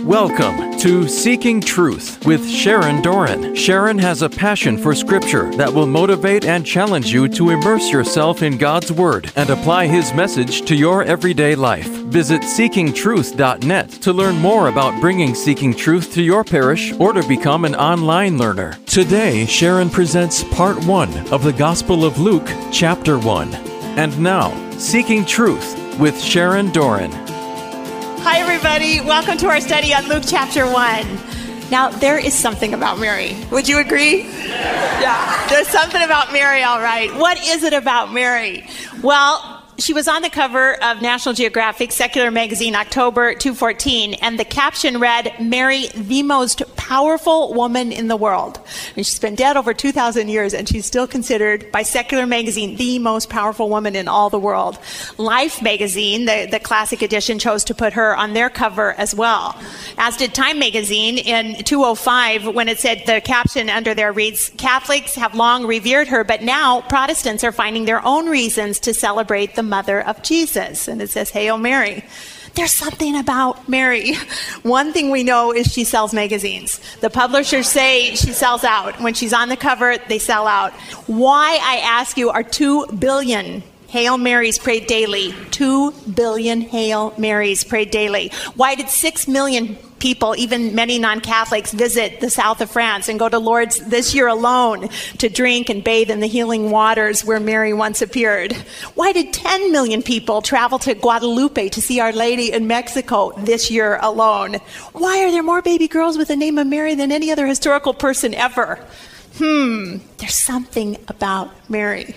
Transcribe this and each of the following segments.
Welcome to Seeking Truth with Sharon Doran. Sharon has a passion for Scripture that will motivate and challenge you to immerse yourself in God's Word and apply His message to your everyday life. Visit seekingtruth.net to learn more about bringing Seeking Truth to your parish or to become an online learner. Today, Sharon presents Part 1 of the Gospel of Luke, Chapter 1. And now, Seeking Truth with Sharon Doran. Hi, everybody. Welcome to our study on Luke chapter 1. Now, there is something about Mary. Would you agree? Yeah. There's something about Mary, all right. What is it about Mary? Well, she was on the cover of National Geographic Secular Magazine, October 2014, and the caption read, "Mary, the most powerful woman in the world." And she's been dead over 2,000 years, and she's still considered by Secular Magazine the most powerful woman in all the world. Life Magazine, the classic edition, chose to put her on their cover as well. As did Time Magazine in 2005, when it said the caption under there reads, "Catholics have long revered her, but now Protestants are finding their own reasons to celebrate the mother of Jesus." And it says, "Hail Mary." There's something about Mary. One thing we know is she sells magazines. The publishers say she sells out. When she's on the cover, they sell out. Why, I ask you, are 2 billion Hail Marys prayed daily? 2 billion Hail Marys prayed daily. Why did 6 million people, even many non-Catholics, visit the south of France and go to Lourdes this year alone to drink and bathe in the healing waters where Mary once appeared? Why did 10 million people travel to Guadalupe to see Our Lady in Mexico this year alone? Why are there more baby girls with the name of Mary than any other historical person ever? There's something about Mary.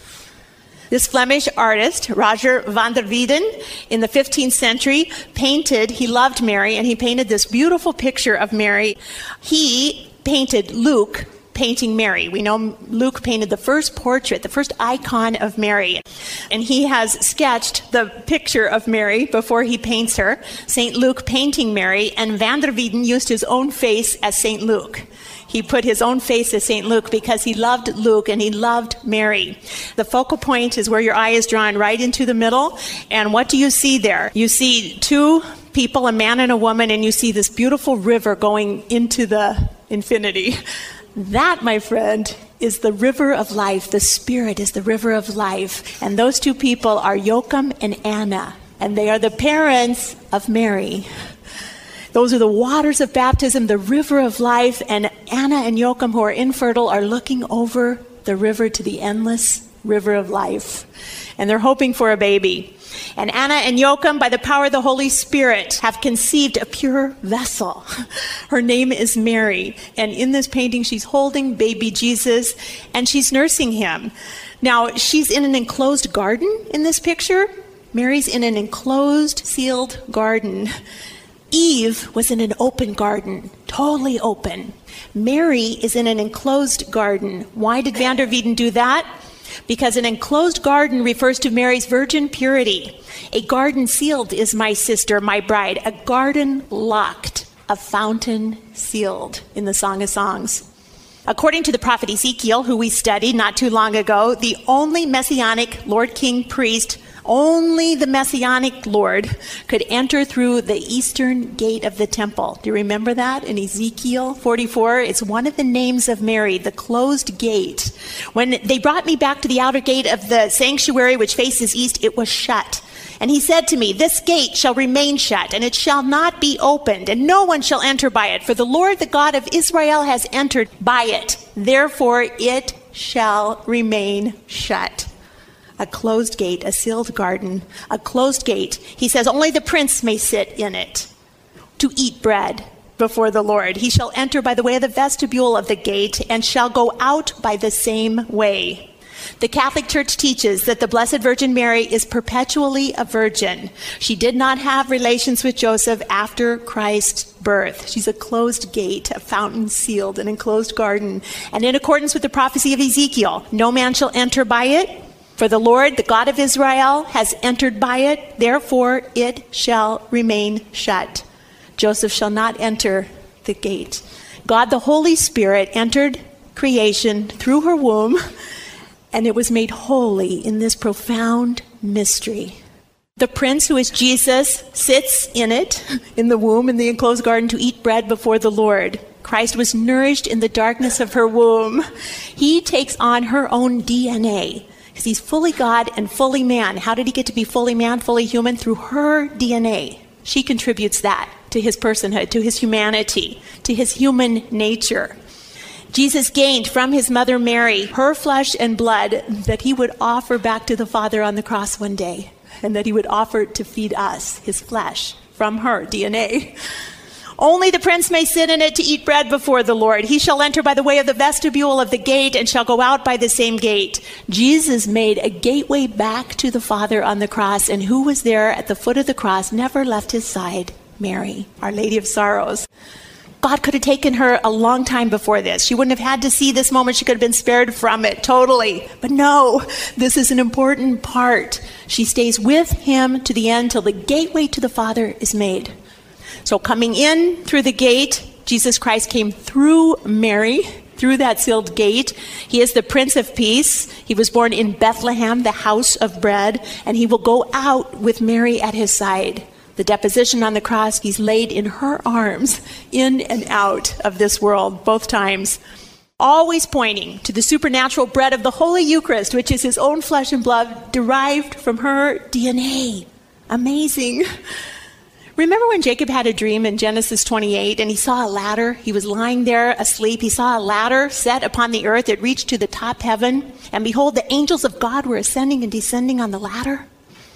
This Flemish artist, Roger van der Weyden, in the 15th century, he loved Mary, and he painted this beautiful picture of Mary. He painted Luke painting Mary. We know Luke painted the first portrait, the first icon of Mary. And he has sketched the picture of Mary before he paints her, St. Luke painting Mary, and van der Weyden used his own face as St. Luke. He put his own face as St. Luke because he loved Luke and he loved Mary. The focal point is where your eye is drawn, right into the middle. And what do you see there? You see two people, a man and a woman, and you see this beautiful river going into the infinity. That, my friend, is the river of life. The Spirit is the river of life. And those two people are Joachim and Anna. And they are the parents of Mary. Those are the waters of baptism, the river of life, and Anna and Joachim, who are infertile, are looking over the river to the endless river of life. And they're hoping for a baby. And Anna and Joachim, by the power of the Holy Spirit, have conceived a pure vessel. Her name is Mary. And in this painting, she's holding baby Jesus, and she's nursing him. Now, she's in an enclosed garden in this picture. Mary's in an enclosed, sealed garden. Eve was in an open garden, totally open. Mary is in an enclosed garden. Why did van der Weyden do that? Because an enclosed garden refers to Mary's virgin purity. A garden sealed is my sister, my bride. A garden locked, a fountain sealed in the Song of Songs. According to the prophet Ezekiel, who we studied not too long ago, the only messianic Lord King priest, only the Messianic Lord could enter through the eastern gate of the temple. Do you remember that in Ezekiel 44? It's one of the names of Mary, the closed gate. When they brought me back to the outer gate of the sanctuary, which faces east, it was shut. And he said to me, "This gate shall remain shut, and it shall not be opened, and no one shall enter by it. For the Lord, the God of Israel, has entered by it. Therefore it shall remain shut." A closed gate, a sealed garden, a closed gate. He says only the prince may sit in it to eat bread before the Lord. He shall enter by the way of the vestibule of the gate and shall go out by the same way. The Catholic Church teaches that the Blessed Virgin Mary is perpetually a virgin. She did not have relations with Joseph after Christ's birth. She's a closed gate, a fountain sealed, an enclosed garden. And in accordance with the prophecy of Ezekiel, no man shall enter by it. For the Lord, the God of Israel, has entered by it, therefore it shall remain shut. Joseph shall not enter the gate. God, the Holy Spirit, entered creation through her womb, and it was made holy in this profound mystery. The prince, who is Jesus, sits in it, in the womb, in the enclosed garden, to eat bread before the Lord. Christ was nourished in the darkness of her womb. He takes on her own DNA, because he's fully God and fully man. How did he get to be fully man, fully human? Through her DNA. She contributes that to his personhood, to his humanity, to his human nature. Jesus gained from his mother Mary her flesh and blood that he would offer back to the Father on the cross one day, and that he would offer to feed us, his flesh, from her DNA. Only the prince may sit in it to eat bread before the Lord. He shall enter by the way of the vestibule of the gate and shall go out by the same gate. Jesus made a gateway back to the Father on the cross, and who was there at the foot of the cross never left his side? Mary, Our Lady of Sorrows. God could have taken her a long time before this. She wouldn't have had to see this moment. She could have been spared from it totally. But no, this is an important part. She stays with him to the end till the gateway to the Father is made. So coming in through the gate, Jesus Christ came through Mary, through that sealed gate. He is the Prince of Peace. He was born in Bethlehem, the house of bread, and he will go out with Mary at his side. The deposition on the cross, he's laid in her arms, in and out of this world, both times. Always pointing to the supernatural bread of the Holy Eucharist, which is his own flesh and blood, derived from her DNA. Amazing. Remember when Jacob had a dream in Genesis 28 and he saw a ladder? He was lying there asleep. He saw a ladder set upon the earth. It reached to the top heaven. And behold, the angels of God were ascending and descending on the ladder.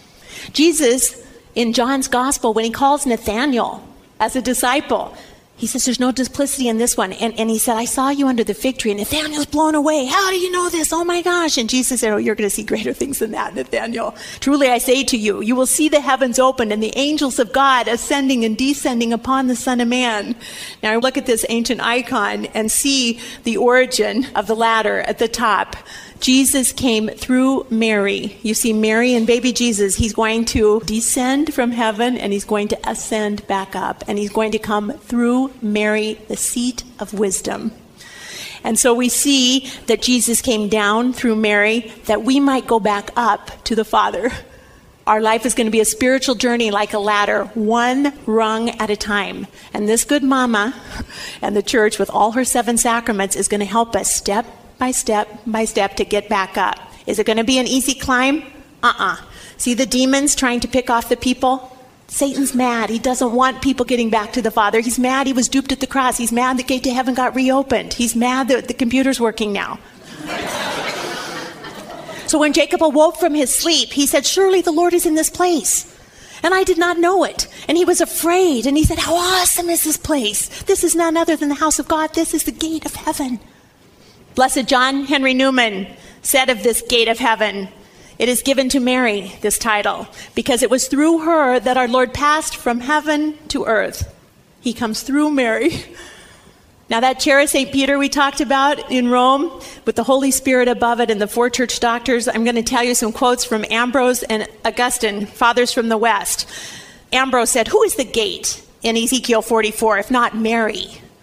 Jesus, in John's gospel, when he calls Nathanael as a disciple, he says, there's no duplicity in this one. And he said, I saw you under the fig tree. And Nathanael's blown away. How do you know this? Oh my gosh. And Jesus said, oh, you're going to see greater things than that, Nathanael. Truly I say to you, you will see the heavens opened and the angels of God ascending and descending upon the Son of Man. Now look at this ancient icon and see the origin of the ladder at the top. Jesus came through Mary. You see Mary and baby Jesus. He's going to descend from heaven and he's going to ascend back up. And he's going to come through Mary, the seat of wisdom. And so we see that Jesus came down through Mary that we might go back up to the Father. Our life is going to be a spiritual journey like a ladder, one rung at a time. And this good mama and the church with all her 7 sacraments is going to help us step by step to get back up. Is it going to be an easy climb? See the demons trying to pick off the people? Satan's mad. He doesn't want people getting back to the Father. He's mad he was duped at the cross. He's mad the gate to heaven got reopened. He's mad that the computer's working now. So when Jacob awoke from his sleep, he said, surely the Lord is in this place. And I did not know it. And he was afraid. And he said, how awesome is this place? This is none other than the house of God. This is the gate of heaven. Blessed John Henry Newman said of this gate of heaven, it is given to Mary, this title, because it was through her that our Lord passed from heaven to earth. He comes through Mary. Now that chair of St. Peter we talked about in Rome, with the Holy Spirit above it and the 4 church doctors, I'm going to tell you some quotes from Ambrose and Augustine, fathers from the West. Ambrose said, who is the gate in Ezekiel 44, if not Mary?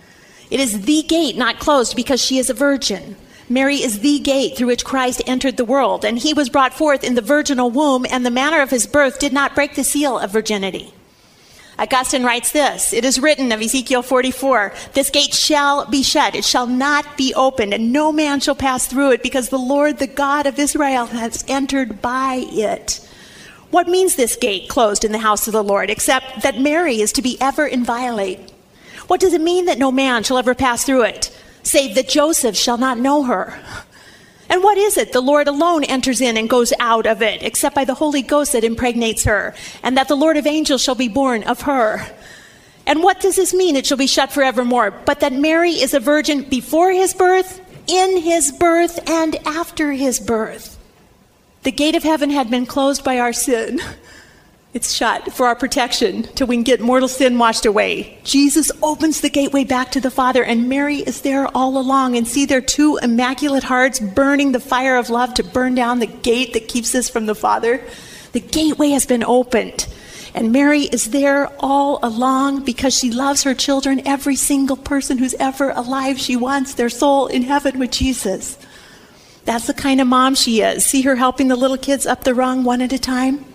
It is the gate, not closed, because she is a virgin. Mary is the gate through which Christ entered the world, and he was brought forth in the virginal womb, and the manner of his birth did not break the seal of virginity. Augustine writes this, it is written of Ezekiel 44, this gate shall be shut, it shall not be opened, and no man shall pass through it, because the Lord, the God of Israel, has entered by it. What means this gate closed in the house of the Lord, except that Mary is to be ever inviolate? What does it mean that no man shall ever pass through it, save that Joseph shall not know her? And what is it? The Lord alone enters in and goes out of it, except by the Holy Ghost that impregnates her, and that the Lord of angels shall be born of her. And what does this mean? It shall be shut forevermore. But that Mary is a virgin before his birth, in his birth, and after his birth. The gate of heaven had been closed by our sin. It's shut for our protection till we can get mortal sin washed away. Jesus opens the gateway back to the Father, and Mary is there all along. And see their 2 immaculate hearts burning the fire of love to burn down the gate that keeps us from the Father. The gateway has been opened, and Mary is there all along because she loves her children. Every single person who's ever alive, she wants their soul in heaven with Jesus. That's the kind of mom she is. See her helping the little kids up the rung one at a time?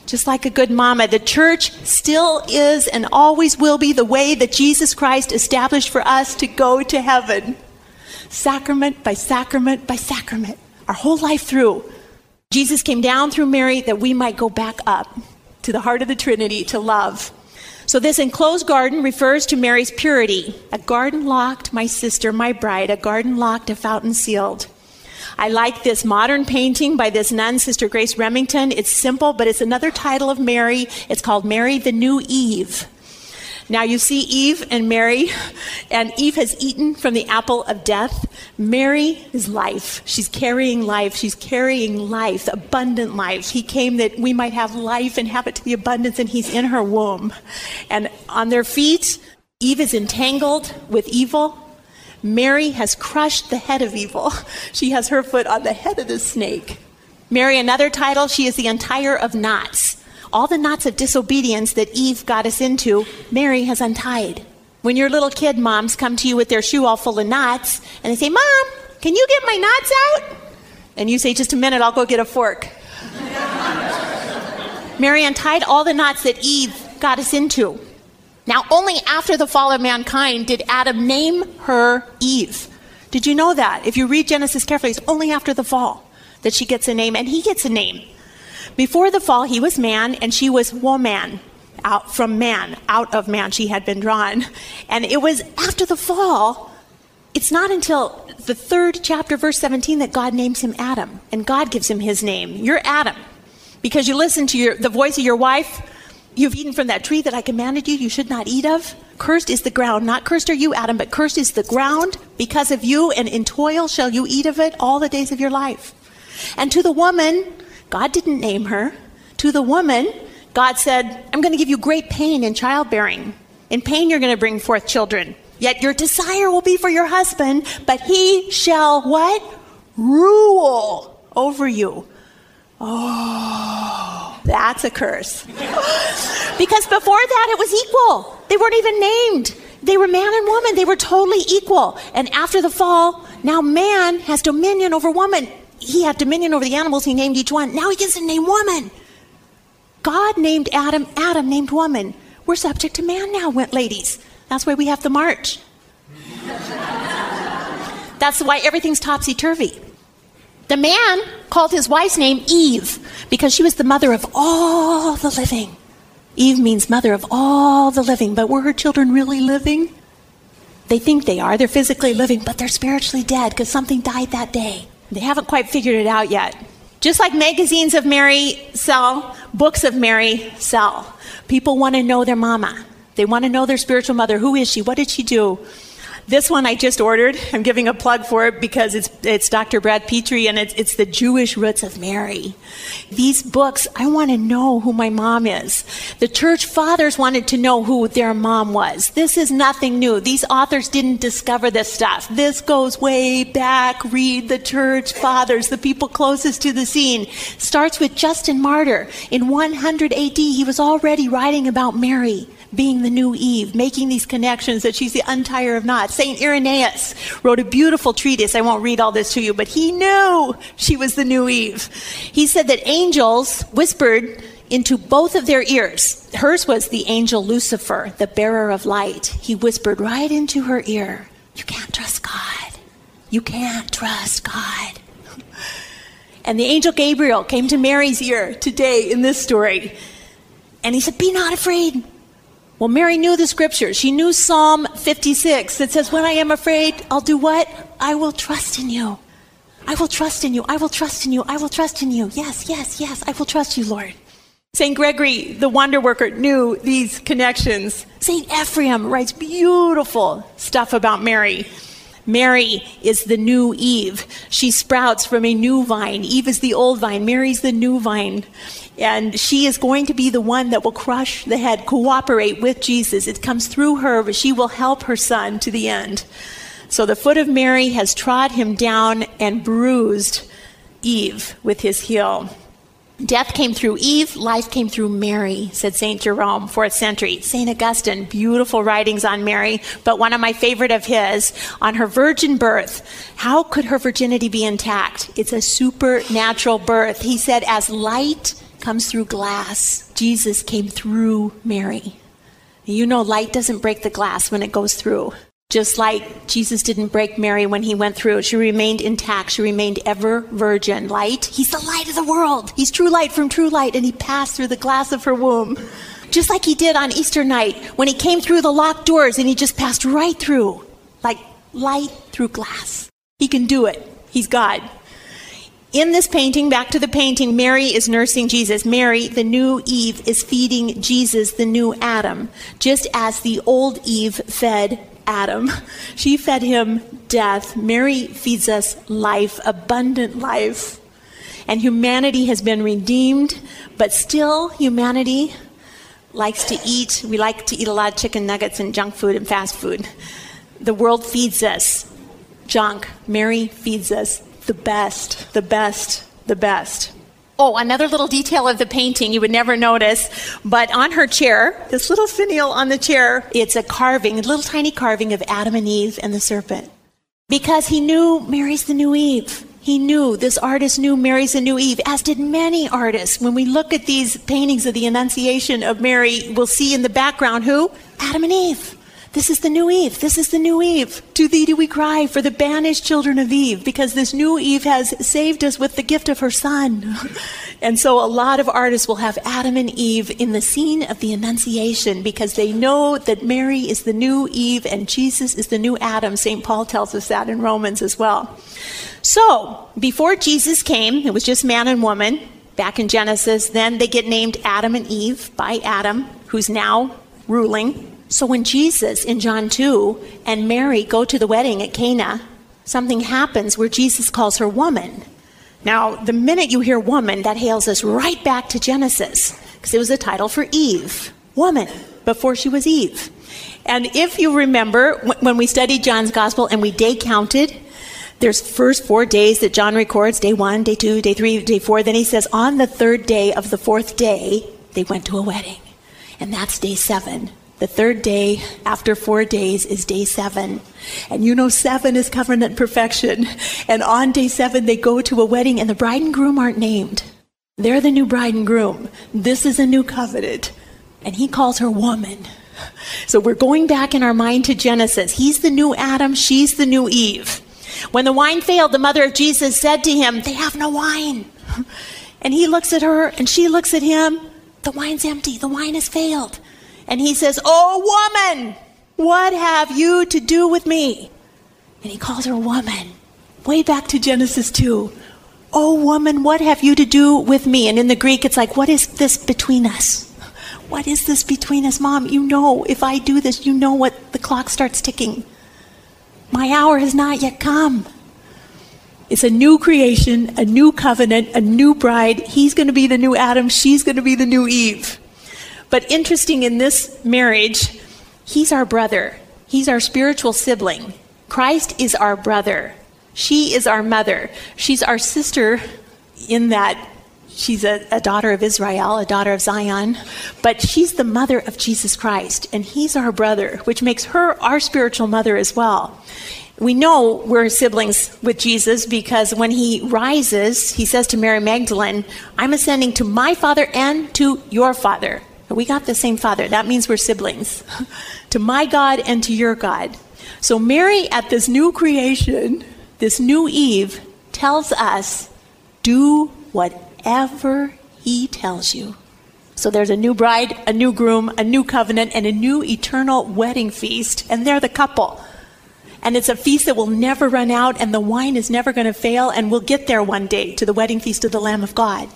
Just like a good mama, the church still is and always will be the way that Jesus Christ established for us to go to heaven. Sacrament by sacrament by sacrament, our whole life through. Jesus came down through Mary that we might go back up to the heart of the Trinity to love. So this enclosed garden refers to Mary's purity. A garden locked, my sister, my bride, a garden locked, a fountain sealed. I like this modern painting by this nun, Sister Grace Remington. It's simple, but it's another title of Mary. It's called Mary the New Eve. Now you see Eve and Mary, and Eve has eaten from the apple of death. Mary is life. She's carrying life. She's carrying life, abundant life. He came that we might have life and have it to the abundance, and he's in her womb. And on their feet, Eve is entangled with evil. Mary has crushed the head of evil. She has her foot on the head of the snake. Mary, another title, she is the untier of knots. All the knots of disobedience that Eve got us into, Mary has untied. When your little kid moms come to you with their shoe all full of knots, and they say, Mom, can you get my knots out? And you say, just a minute, I'll go get a fork. Mary untied all the knots that Eve got us into. Now, only after the fall of mankind did Adam name her Eve. Did you know that? If you read Genesis carefully, it's only after the fall that she gets a name, and he gets a name. Before the fall, he was man, and she was woman. Out of man she had been drawn. And it was after the fall, it's not until the 3rd chapter, verse 17, that God names him Adam, and God gives him his name. You're Adam, because you listen to the voice of your wife. You've eaten from that tree that I commanded you should not eat of. Cursed is the ground. Not cursed are you, Adam, but cursed is the ground because of you, and in toil shall you eat of it all the days of your life. And to the woman, God didn't name her. To the woman, God said, I'm going to give you great pain in childbearing. In pain, you're going to bring forth children. Yet your desire will be for your husband, but he shall what? Rule over you. Oh, that's a curse. Because before that, it was equal. They weren't even named. They were man and woman. They were totally equal. And after the fall, now man has dominion over woman. He had dominion over the animals. He named each one. Now he gets to name woman. God named Adam. Adam named woman. We're subject to man now, ladies. That's why we have to march. That's why everything's topsy-turvy. The man called his wife's name Eve because she was the mother of all the living. Eve means mother of all the living, but were her children really living? They think they are. They're physically living, but they're spiritually dead because something died that day. They haven't quite figured it out yet. Just like magazines of Mary sell, books of Mary sell. People want to know their mama. They want to know their spiritual mother. Who is she? What did she do? This one I just ordered. I'm giving a plug for it because it's Dr. Brad Petrie, and it's the Jewish roots of Mary. These books, I want to know who my mom is. The church fathers wanted to know who their mom was. This is nothing new. These authors didn't discover this stuff. This goes way back. Read the church fathers, the people closest to the scene. Starts with Justin Martyr. In 100 AD, he was already writing about Mary being the new Eve, making these connections that she's the untier of knots. St. Irenaeus wrote a beautiful treatise. I won't read all this to you, but he knew she was the new Eve. He said that angels whispered into both of their ears. Hers was the angel Lucifer, the bearer of light. He whispered right into her ear, you can't trust God. You can't trust God. And the angel Gabriel came to Mary's ear today in this story. And he said, be not afraid. Well, Mary knew the scriptures. She knew Psalm 56 that says, when I am afraid, I'll do what? I will trust in you. I will trust in you. I will trust in you. I will trust in you. Yes, yes, yes. I will trust you, Lord. St. Gregory, the wonder worker, knew these connections. St. Ephraim writes beautiful stuff about Mary. Mary is the new Eve. She sprouts from a new vine. Eve is the old vine. Mary's the new vine. And she is going to be the one that will crush the head, cooperate with Jesus. It comes through her, but she will help her son to the end. So the foot of Mary has trod him down and bruised Eve with his heel. Death came through Eve, life came through Mary, said St. Jerome, 4th century. St. Augustine, beautiful writings on Mary, but one of my favorite of his, on her virgin birth. How could her virginity be intact? It's a supernatural birth. He said, as light comes through glass. Jesus came through Mary. You know, light doesn't break the glass when it goes through. Just like Jesus didn't break Mary when he went through. She remained intact. She remained ever virgin. Light, he's the light of the world. He's true light from true light, and he passed through the glass of her womb. Just like he did on Easter night when he came through the locked doors and he just passed right through, like light through glass. He can do it. He's God. In this painting, back to the painting, Mary is nursing Jesus. Mary, the new Eve, is feeding Jesus, the new Adam, just as the old Eve fed Adam. She fed him death. Mary feeds us life, abundant life. And humanity has been redeemed, but still humanity likes to eat. We like to eat a lot of chicken nuggets and junk food and fast food. The world feeds us junk. Mary feeds us the best, the best, the best. Oh, another little detail of the painting you would never notice, but on her chair, this little finial on the chair, it's a carving, a little tiny carving of Adam and Eve and the serpent. Because he knew Mary's the new Eve. He knew, this artist knew Mary's the new Eve, as did many artists. When we look at these paintings of the Annunciation of Mary, we'll see in the background who? Adam and Eve. This is the new Eve. This is the new Eve. To thee do we cry, for the banished children of Eve, because this new Eve has saved us with the gift of her son. And so a lot of artists will have Adam and Eve in the scene of the Annunciation because they know that Mary is the new Eve and Jesus is the new Adam. St. Paul tells us that in Romans as well. So before Jesus came, it was just man and woman back in Genesis. Then they get named Adam and Eve by Adam, who's now ruling. So when Jesus in John 2 and Mary go to the wedding at Cana, something happens where Jesus calls her woman. Now, the minute you hear woman, that hails us right back to Genesis, because it was a title for Eve, woman, before she was Eve. And if you remember, when we studied John's gospel and we day counted, there's first 4 days that John records, day 1, day 2, day 3, day 4. Then he says, on the third day of the fourth day, they went to a wedding. And that's day 7. The third day after 4 days is day 7. And you know 7 is covenant perfection. And on day 7, they go to a wedding and the bride and groom aren't named. They're the new bride and groom. This is a new covenant. And he calls her woman. So we're going back in our mind to Genesis. He's the new Adam. She's the new Eve. When the wine failed, the mother of Jesus said to him, they have no wine. And he looks at her and she looks at him. The wine's empty. The wine has failed. And he says, oh, woman, what have you to do with me? And he calls her woman. Way back to Genesis 2. Oh, woman, what have you to do with me? And in the Greek, it's like, what is this between us? What is this between us? Mom, you know, if I do this, you know what the clock starts ticking. My hour has not yet come. It's a new creation, a new covenant, a new bride. He's going to be the new Adam. She's going to be the new Eve. But interesting in this marriage, he's our brother. He's our spiritual sibling. Christ is our brother. She is our mother. She's our sister in that she's a daughter of Israel, a daughter of Zion. But she's the mother of Jesus Christ. And he's our brother, which makes her our spiritual mother as well. We know we're siblings with Jesus because when he rises, he says to Mary Magdalene, I'm ascending to my Father and to your Father. We got the same Father. That means we're siblings. To my God and to your God. So Mary at this new creation, this new Eve, tells us, do whatever he tells you. So there's a new bride, a new groom, a new covenant, and a new eternal wedding feast. And they're the couple. And it's a feast that will never run out, and the wine is never going to fail, and we'll get there one day to the wedding feast of the Lamb of God.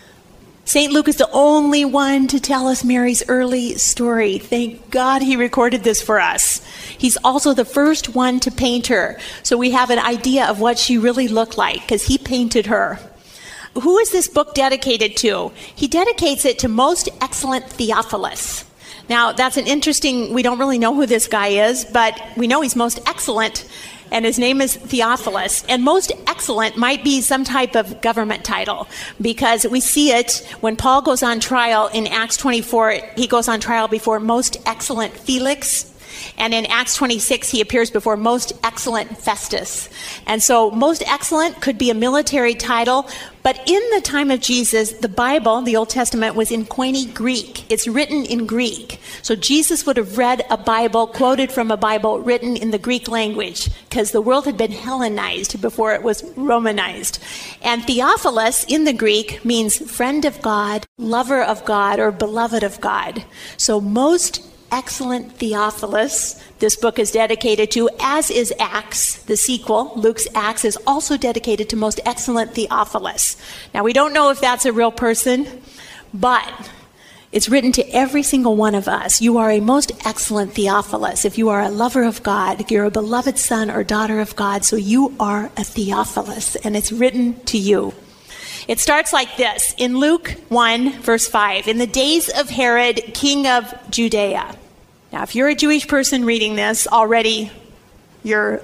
St. Luke is the only one to tell us Mary's early story. Thank God he recorded this for us. He's also the first one to paint her. So we have an idea of what she really looked like because he painted her. Who is this book dedicated to? He dedicates it to Most Excellent Theophilus. Now, that's an interesting, we don't really know who this guy is, but we know he's most excellent, and his name is Theophilus. And most excellent might be some type of government title, because we see it when Paul goes on trial in Acts 24, he goes on trial before Most Excellent Felix. And in Acts 26, he appears before Most Excellent Festus. And so Most Excellent could be a military title, But in the time of Jesus, the Bible, the Old Testament, was in Koine Greek. It's written in Greek. So Jesus would have read a Bible, quoted from a Bible written in the Greek language, because the world had been Hellenized before it was Romanized. And Theophilus in the Greek means friend of God, lover of God, or beloved of God. So most excellent Theophilus, this book is dedicated to, as is Acts, the sequel. Luke's Acts is also dedicated to most excellent Theophilus. Now, we don't know if that's a real person, but it's written to every single one of us. You are a most excellent Theophilus. If you are a lover of God, if you're a beloved son or daughter of God, so you are a Theophilus, and it's written to you. It starts like this, in Luke 1, verse 5, in the days of Herod, king of Judea. Now, if you're a Jewish person reading this, already you're,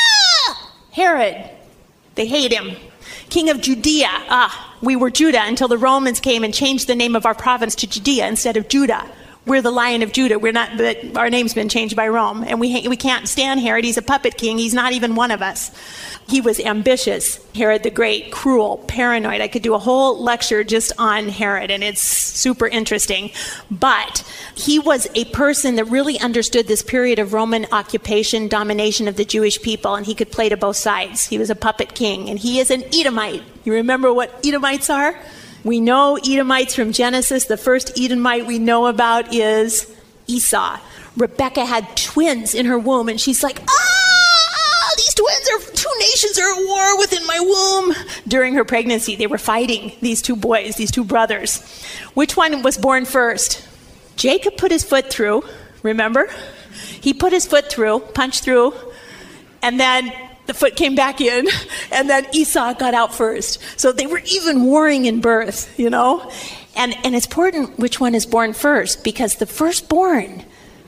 Herod. They hate him. King of Judea. We were Judah until the Romans came and changed the name of our province to Judea instead of Judah. We're the Lion of Judah. We're not, but our name's been changed by Rome. And we can't stand Herod. He's a puppet king. He's not even one of us. He was ambitious. Herod the Great, cruel, paranoid. I could do a whole lecture just on Herod, and it's super interesting. But he was a person that really understood this period of Roman occupation, domination of the Jewish people, and he could play to both sides. He was a puppet king, and he is an Edomite. You remember what Edomites are? We know Edomites from Genesis. The first Edomite we know about is Esau. Rebecca had twins in her womb, and she's like, these twins are, two nations are at war within my womb. During her pregnancy, they were fighting, these two boys, these two brothers. Which one was born first? Jacob put his foot through, remember? He put his foot through, punched through, and then the foot came back in, and then Esau got out first. So they were even warring in birth, you know? And it's important which one is born first, because the firstborn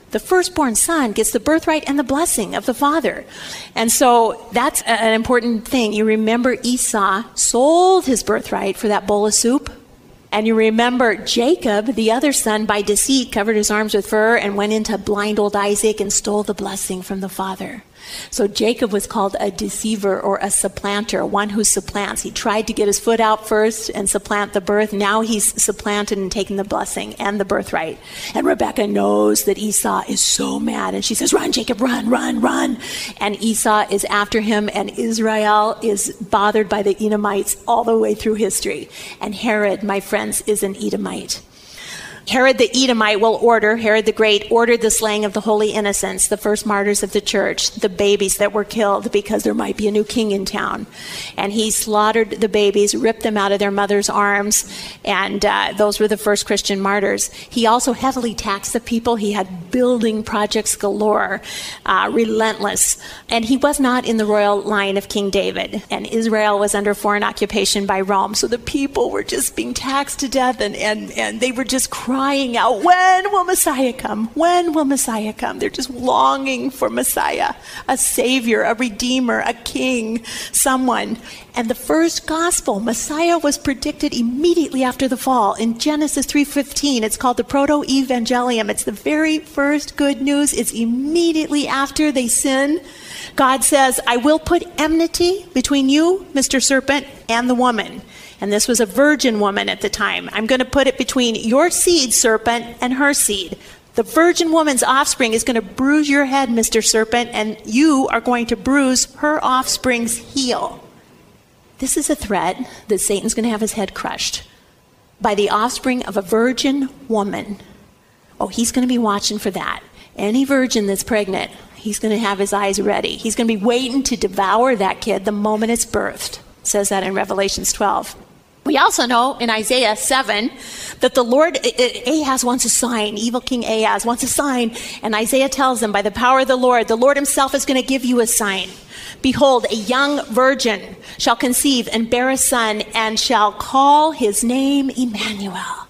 son gets the birthright and the blessing of the father. And so that's an important thing. You remember Esau sold his birthright for that bowl of soup? And you remember Jacob, the other son, by deceit, covered his arms with fur and went into blind old Isaac and stole the blessing from the father. So Jacob was called a deceiver or a supplanter, one who supplants. He tried to get his foot out first and supplant the birth. Now he's supplanted and taken the blessing and the birthright. And Rebecca knows that Esau is so mad. And she says, run, Jacob, run, run, run. And Esau is after him. And Israel is bothered by the Edomites all the way through history. And Herod, my friends, is an Edomite. Herod the Edomite Herod the Great ordered the slaying of the holy innocents, the first martyrs of the church, the babies that were killed because there might be a new king in town. And he slaughtered the babies, ripped them out of their mother's arms, and those were the first Christian martyrs. He also heavily taxed the people. He had building projects galore, relentless. And he was not in the royal line of King David. And Israel was under foreign occupation by Rome. So the people were just being taxed to death, and they were just crying out, when will Messiah come? When will Messiah come? They're just longing for Messiah, a savior, a redeemer, a king, someone. And the first gospel, Messiah, was predicted immediately after the fall. In Genesis 3:15, it's called the Proto-Evangelium. It's the very first good news. It's immediately after they sin. God says, I will put enmity between you, Mr. Serpent, and the woman. And this was a virgin woman at the time. I'm going to put it between your seed, serpent, and her seed. The virgin woman's offspring is going to bruise your head, Mr. Serpent, and you are going to bruise her offspring's heel. This is a threat that Satan's going to have his head crushed by the offspring of a virgin woman. Oh, he's going to be watching for that. Any virgin that's pregnant, he's going to have his eyes ready. He's going to be waiting to devour that kid the moment it's birthed. It says that in Revelations 12. We also know in Isaiah 7 that the Lord, Ahaz wants a sign. Evil King Ahaz wants a sign. And Isaiah tells him, by the power of the Lord himself is going to give you a sign. Behold, a young virgin shall conceive and bear a son and shall call his name Emmanuel.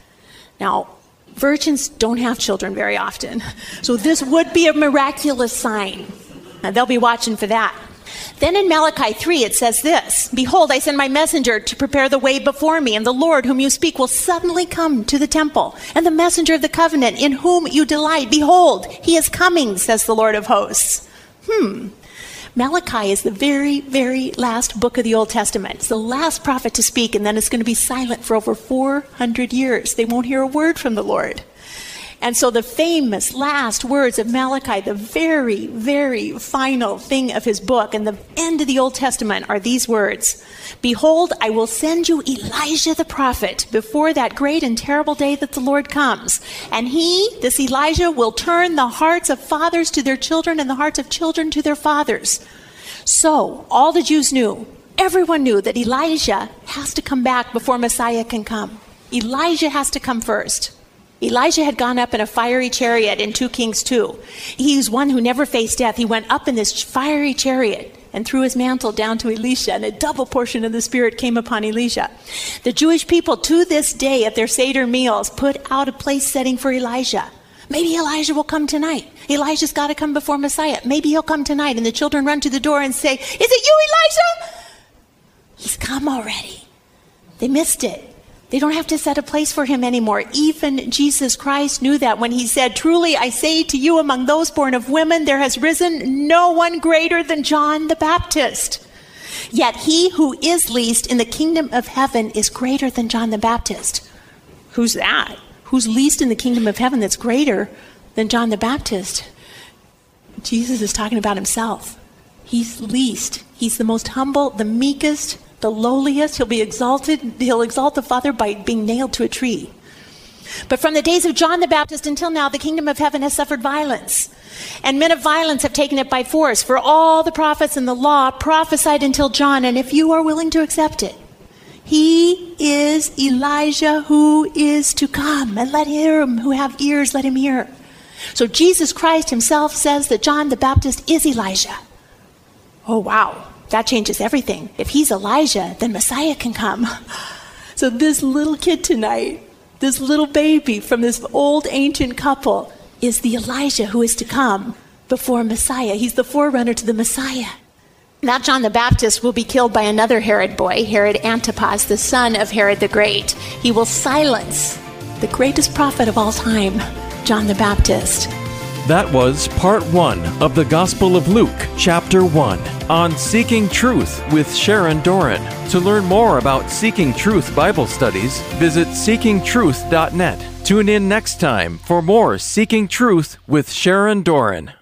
Now, virgins don't have children very often. So this would be a miraculous sign. And they'll be watching for that. Then in Malachi 3, it says this, behold, I send my messenger to prepare the way before me, and the Lord whom you speak will suddenly come to the temple, and the messenger of the covenant in whom you delight. Behold, he is coming, says the Lord of hosts. Malachi is the very, very last book of the Old Testament. It's the last prophet to speak, and then it's going to be silent for over 400 years. They won't hear a word from the Lord. And so the famous last words of Malachi, the very, very final thing of his book and the end of the Old Testament are these words. Behold, I will send you Elijah the prophet before that great and terrible day that the Lord comes. And he, this Elijah, will turn the hearts of fathers to their children and the hearts of children to their fathers. So all the Jews knew, everyone knew that Elijah has to come back before Messiah can come. Elijah has to come first. Elijah had gone up in a fiery chariot in 2 Kings 2. He's one who never faced death. He went up in this fiery chariot and threw his mantle down to Elisha, and a double portion of the Spirit came upon Elisha. The Jewish people to this day at their Seder meals put out a place setting for Elijah. Maybe Elijah will come tonight. Elijah's got to come before Messiah. Maybe he'll come tonight. And the children run to the door and say, is it you, Elijah? He's come already. They missed it. They don't have to set a place for him anymore. Even Jesus Christ knew that when he said, truly I say to you, among those born of women, there has risen no one greater than John the Baptist. Yet he who is least in the kingdom of heaven is greater than John the Baptist. Who's that? Who's least in the kingdom of heaven that's greater than John the Baptist? Jesus is talking about himself. He's least. He's the most humble, the meekest, the lowliest. He'll be exalted. He'll exalt the Father by being nailed to a tree. But from the days of John the Baptist until now, the kingdom of heaven has suffered violence. And men of violence have taken it by force. For all the prophets and the law prophesied until John. And if you are willing to accept it, he is Elijah who is to come. And let him who have ears, let him hear. So Jesus Christ himself says that John the Baptist is Elijah. Oh, wow. That changes everything. If he's Elijah, then Messiah can come. So this little kid tonight, this little baby from this old ancient couple, is the Elijah who is to come before Messiah. He's the forerunner to the Messiah. Now John the Baptist will be killed by another Herod boy, Herod Antipas, the son of Herod the Great. He will silence the greatest prophet of all time, John the Baptist. That was part 1 of the Gospel of Luke, chapter 1, on Seeking Truth with Sharon Doran. To learn more about Seeking Truth Bible studies, visit seekingtruth.net. Tune in next time for more Seeking Truth with Sharon Doran.